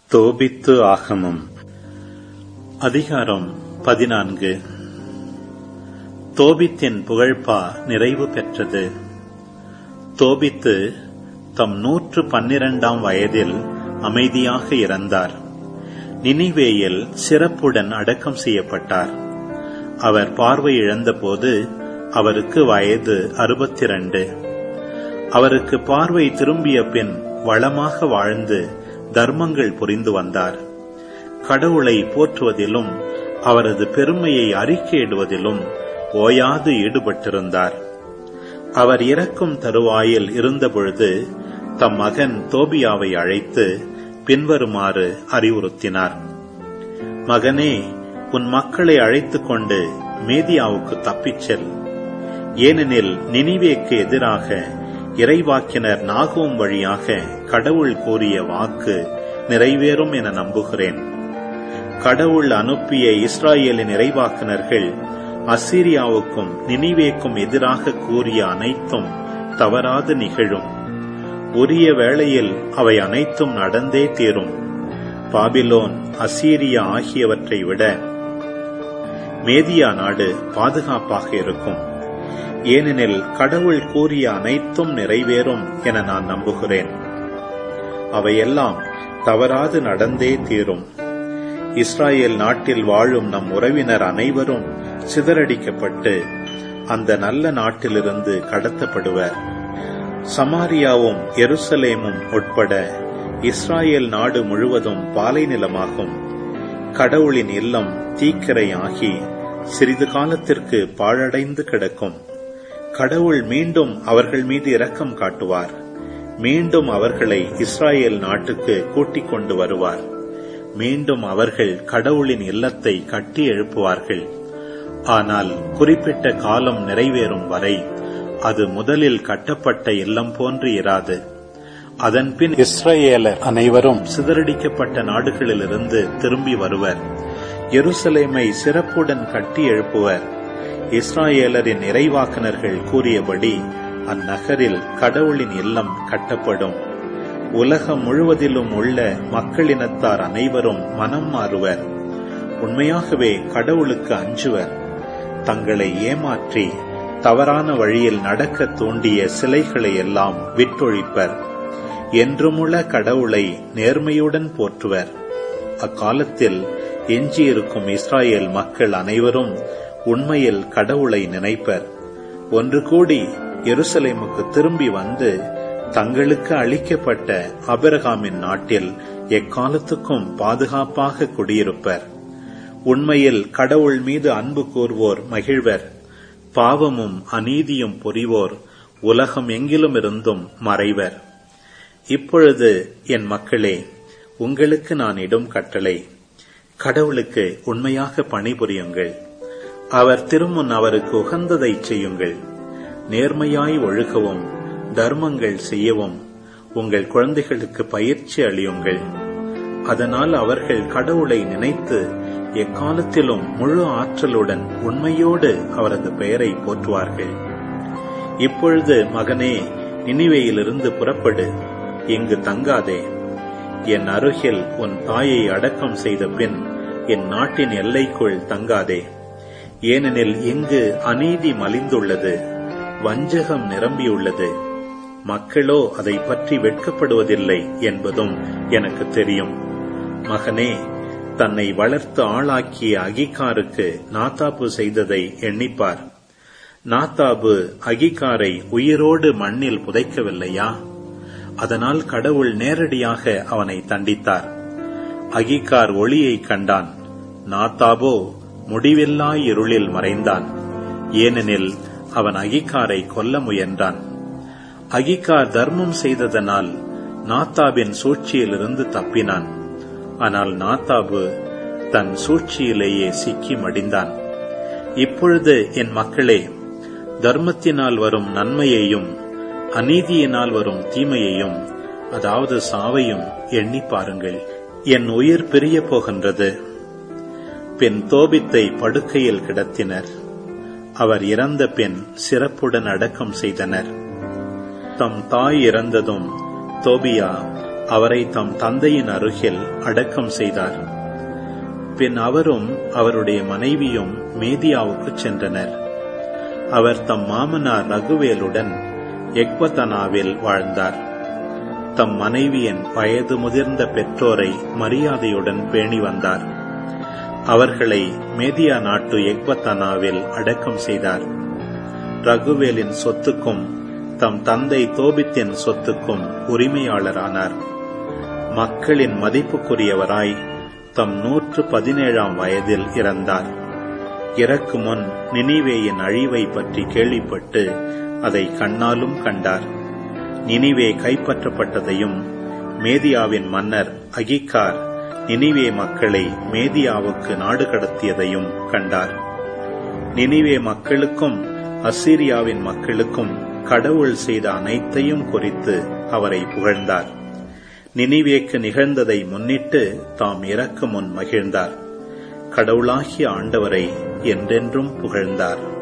தோபித்து ஆகமம் அதிகாரம் 14. தோபித்தின் புகழ்பா நிறைவு பெற்றது. தோபித்து தம் 112 வயதில் அமைதியாக இறந்தார். நினிவேயில் சிறப்புடன் அடக்கம் செய்யப்பட்டார். அவர் பார்வை இழந்தபோது அவருக்கு வயது 62. அவருக்கு பார்வை திரும்பிய பின் வளமாக வாழ்ந்து தர்மங்கள் புரிந்து வந்தார். கடவுளை போற்றுவதிலும் அவரது பெருமையை அறிக்கையிடுவதிலும் ஓயாது ஈடுபட்டிருந்தார். அவர் இறக்கும் தருவாயில் இருந்தபொழுது தம் மகன் தோபியாவை அழைத்து பின்வருமாறு அறிவுறுத்தினார். மகனே, உன் மக்களை அழைத்துக் கொண்டு மேதியாவுக்கு தப்பிச் செல். ஏனெனில் நினிவேக்கு எதிராக இறைவாக்கினர் நாகூம் வழியாக கடவுள் கூறிய வாக்கு நிறைவேறும் என நம்புகிறேன். கடவுள் அனுப்பிய இஸ்ராயேலின் இறைவாக்கினர்கள் அசீரியாவுக்கும் நினிவேக்கும் எதிராக கூறிய அனைத்தும் தவறாது நிகழும். உரிய வேளையில் அவை அனைத்தும் நடந்தே தீரும். பாபிலோன், அசீரியா ஆகியவற்றை விட மேதியா நாடு பாதுகாப்பாக இருக்கும். ஏனெனில் கடவுள் கூறிய அனைத்தும் நிறைவேறும் என நான் நம்புகிறேன். அவையெல்லாம் தவறாது நடந்தே தீரும். இஸ்ராயேல் நாட்டில் வாழும் நம் உறவினர் அனைவரும் சிதறடிக்கப்பட்டு அந்த நல்ல நாட்டிலிருந்து கடத்தப்படுவர். சமாரியாவும் எருசலேமும் உட்பட இஸ்ராயேல் நாடு முழுவதும் பாலை நிலமாகும். கடவுளின் இல்லம் தீக்கிரையாகி சிறிது காலத்திற்கு பாழடைந்து கிடக்கும். கடவுள் மீண்டும் அவர்கள் மீது இரக்கம் காட்டுவார். மீண்டும் அவர்களை இஸ்ராயேல் நாட்டுக்கு கூட்டிக் கொண்டு வருவார். மீண்டும் அவர்கள் கடவுளின் இல்லத்தை கட்டி எழுப்புவார்கள். ஆனால் குறிப்பிட்ட காலம் நிறைவேறும் வரை அது முதலில் கட்டப்பட்ட இல்லம் போன்று இராது. அதன்பின் இஸ்ரவேலர் அனைவரும் சிதறடிக்கப்பட்ட நாடுகளிலிருந்து திரும்பி வருவர். எருசலேமை சிறப்புடன் கட்டி எழுப்புவர். இஸ்ராயேலரின் இறைவாக்கினர்கள் கூறியபடி அந்நகரில் கடவுளின் இல்லம் கட்டப்படும். உலகம் முழுவதிலும் உள்ள மக்களினத்தார் அனைவரும் மனம் மாறுவர். உண்மையாகவே கடவுளுக்கு அஞ்சுவர். தங்களை ஏமாற்றி தவறான வழியில் நடக்க தூண்டிய சிலைகளை எல்லாம் விட்டொழிப்பர். என்றுமுள்ள கடவுளை நேர்மையுடன் போற்றுவர். அக்காலத்தில் எஞ்சியிருக்கும் இஸ்ராயேல் மக்கள் அனைவரும் உண்மையில் கடவுளை நினைப்பர். ஒன்று கூடி எருசலேமுக்கு திரும்பி வந்து தங்களுக்கு அளிக்கப்பட்ட ஆபிரகாமின் நாட்டில் எக்காலத்துக்கும் பாதுகாப்பாக குடியிருப்பர். உண்மையில் கடவுள் மீது அன்பு கூர்வோர் மகிழ்வர். பாவமும் அநீதியும் புரிவோர் உலகம் எங்கிலும் இருந்தும் மறைவர். இப்பொழுது என் மக்களே, உங்களுக்கு நான் இடும் கட்டளை: கடவுளுக்கு உண்மையாக பணிபுரியுங்கள். அவர் திருமுன் அவருக்கு உகந்ததை செய்யுங்கள். நேர்மையாய் ஒழுகவும் தர்மங்கள் செய்யவும் உங்கள் குழந்தைகளுக்கு பயிற்சி அளியுங்கள். அதனால் அவர்கள் கடவுளை நினைத்து எக்காலத்திலும் முழு ஆற்றலுடன் உண்மையோடு அவரது பெயரை போற்றுவார்கள். இப்பொழுது மகனே, நினிவேயிலிருந்து புறப்படு, இங்கு தங்காதே. என் அருகில் உன் தாயை அடக்கம் செய்த பின் என் நாட்டின் எல்லைக்குள் தங்காதே. ஏனெனில் இங்கு அநீதி மலிந்துள்ளது, வஞ்சகம் நிரம்பியுள்ளது. மக்களோ அதை பற்றி வெட்கப்படுவதில்லை என்பதும் எனக்கு தெரியும். மகனே, தன்னை வளர்த்து ஆளாக்கிய அகிகாருக்கு நாத்தாபு செய்ததை எண்ணிப்பார். நாத்தாபு அகிகாரை உயிரோடு மண்ணில் புதைக்கவில்லையா? அதனால் கடவுள் நேரடியாக அவனை தண்டித்தார். அகிகார் ஒளியை கண்டான், நாத்தாபோ முடிவில்லா இருளில் மறைந்தான். ஏனெனில் அவன் அகிகாரை கொல்ல முயன்றான். அகிகார் தர்மம் செய்ததனால் நாத்தாபின் சூழ்ச்சியிலிருந்து தப்பினான். ஆனால் நாத்தாபு தன் சூழ்ச்சியிலேயே சிக்கி மடிந்தான். இப்பொழுது என் மக்களே, தர்மத்தினால் வரும் நன்மையையும் அநீதியினால் வரும் தீமையையும், அதாவது சாவையும் எண்ணி பாருங்கள். என் உயிர் பிரிய போகின்றது. பின் தோபித்தை படுக்கையில் கிடத்தினர். அவர் இறந்த பின் சிறப்புடன் அடக்கம் செய்தனர். தம் தாய் இறந்ததும் தோபியா அவரை தம் தந்தையின் அருகில் அடக்கம் செய்தார். பின் அவரும் அவருடைய மனைவியும் மேதியாவுக்குச் சென்றனர். அவர் தம் மாமனார் ரகுவேலுடன் எக்பத்தனாவில் வாழ்ந்தார். தம் மனைவியின் வயது முதிர்ந்த பெற்றோரை மரியாதையுடன் பேணி வந்தார். அவர்களை மேதியா நாட்டு எக்பத்தனாவில் அடக்கம் செய்தார். ரகுவேலின் சொத்துக்கும் தம் தந்தை தோபித்தின் சொத்துக்கும் உரிமையாளரானார். மக்களின் மதிப்புக்குரியவராய் தம் 117ஆம் வயதில் இறந்தார். இறக்கு முன் நினிவேயின் அழிவை பற்றி கேள்விப்பட்டு அதை கண்ணாலும் கண்டார். நினிவே கைப்பற்றப்பட்டதையும் மேதியாவின் மன்னர் அகிக்கார் நினிவே மக்களை மேதியாவுக்கு நாடு கடத்தியதையும் கண்டார். நினிவே மக்களுக்கும் அசீரியாவின் மக்களுக்கும் கடவுள் செய்த அனைத்தையும் குறித்து அவரை புகழ்ந்தார். நினிவேக்கு நிகழ்ந்ததை முன்னிட்டு தாம் இறக்கு முன் மகிழ்ந்தார். கடவுளாகிய ஆண்டவரை என்றென்றும் புகழ்ந்தார்.